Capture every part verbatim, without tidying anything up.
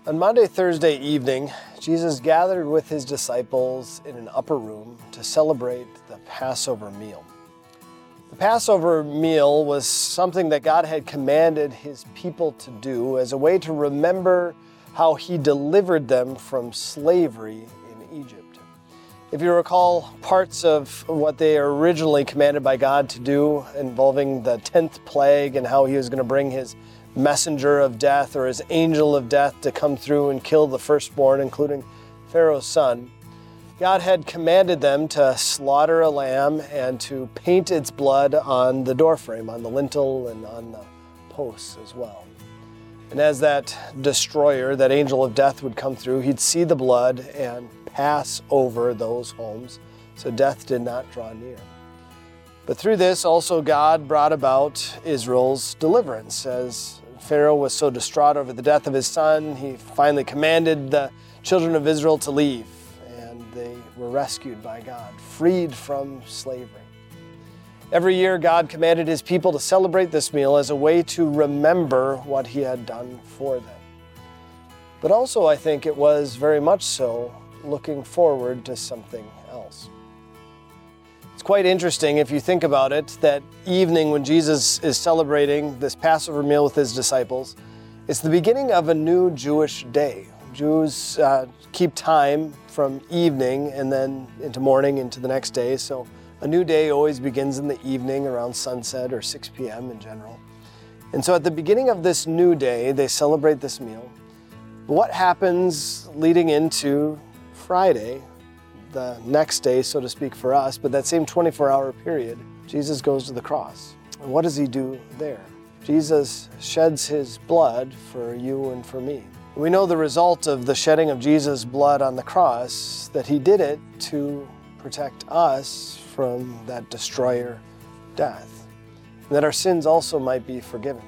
On Maundy, Thursday evening, Jesus gathered with his disciples in an upper room to celebrate the Passover meal. The Passover meal was something that God had commanded his people to do as a way to remember how he delivered them from slavery in Egypt. If you recall parts of what they are originally commanded by God to do involving the tenth plague and how he was going to bring his messenger of death or his angel of death to come through and kill the firstborn, including Pharaoh's son, God had commanded them to slaughter a lamb and to paint its blood on the doorframe, on the lintel, and on the posts as well. And as that destroyer, that angel of death would come through, he'd see the blood and pass over those homes, so death did not draw near. But through this, also God brought about Israel's deliverance. As Pharaoh was so distraught over the death of his son, he finally commanded the children of Israel to leave, and they were rescued by God, freed from slavery. Every year, God commanded his people to celebrate this meal as a way to remember what he had done for them. But also, I think it was very much so looking forward to something else. It's quite interesting, if you think about it, that evening when Jesus is celebrating this Passover meal with his disciples, it's the beginning of a new Jewish day. Jews uh, keep time from evening and then into morning into the next day, so a new day always begins in the evening around sunset or six p.m. in general. And so at the beginning of this new day, they celebrate this meal. But what happens leading into Friday, the next day, so to speak, for us, but that same twenty-four hour period, Jesus goes to the cross. And what does he do there? Jesus sheds his blood for you and for me. We know the result of the shedding of Jesus' blood on the cross, that he did it to protect us from that destroyer, death, and that our sins also might be forgiven.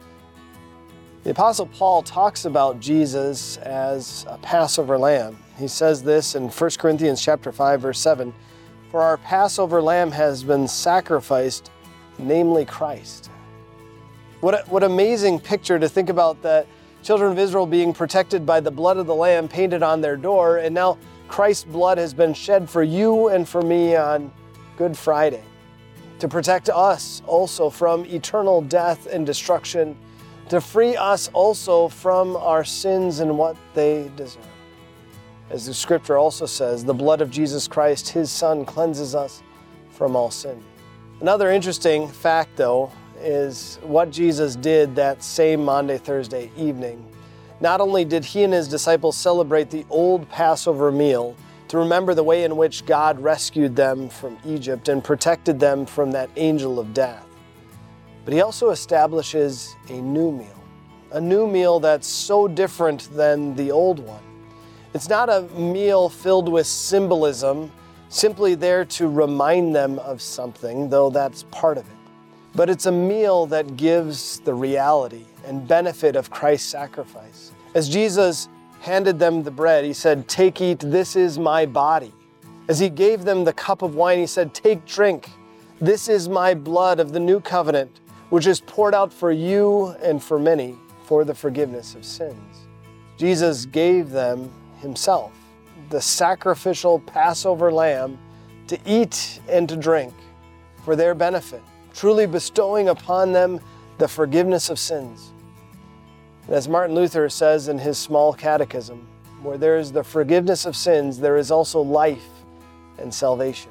The Apostle Paul talks about Jesus as a Passover lamb. He says this in First Corinthians chapter five, verse seven, "For our Passover lamb has been sacrificed, namely Christ." What a, what amazing picture to think about, that children of Israel being protected by the blood of the lamb painted on their door, and now Christ's blood has been shed for you and for me on Good Friday to protect us also from eternal death and destruction, to free us also from our sins and what they deserve. As the scripture also says, the blood of Jesus Christ, his son, cleanses us from all sin. Another interesting fact, though, is what Jesus did that same Maundy, Thursday evening. Not only did he and his disciples celebrate the old Passover meal to remember the way in which God rescued them from Egypt and protected them from that angel of death, but he also establishes a new meal, a new meal that's so different than the old one. It's not a meal filled with symbolism, simply there to remind them of something, though that's part of it. But it's a meal that gives the reality and benefit of Christ's sacrifice. As Jesus handed them the bread, he said, "Take, eat, this is my body." As he gave them the cup of wine, he said, "Take, drink, this is my blood of the new covenant, which is poured out for you and for many for the forgiveness of sins." Jesus gave them himself, the sacrificial Passover lamb, to eat and to drink for their benefit, truly bestowing upon them the forgiveness of sins. And as Martin Luther says in his small catechism, where there is the forgiveness of sins, there is also life and salvation.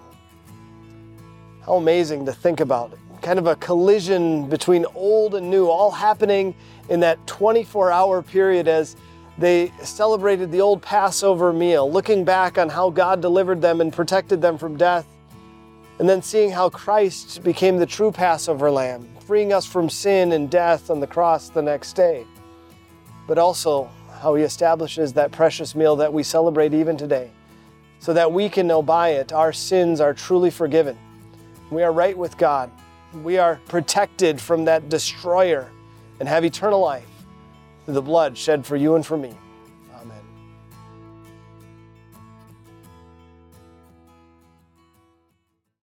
How amazing to think about it. Kind of a collision between old and new, all happening in that twenty-four hour period as they celebrated the old Passover meal, looking back on how God delivered them and protected them from death, and then seeing how Christ became the true Passover lamb, freeing us from sin and death on the cross the next day. But also how he establishes that precious meal that we celebrate even today, so that we can know by it our sins are truly forgiven. We are right with God. We are protected from that destroyer and have eternal life through the blood shed for you and for me.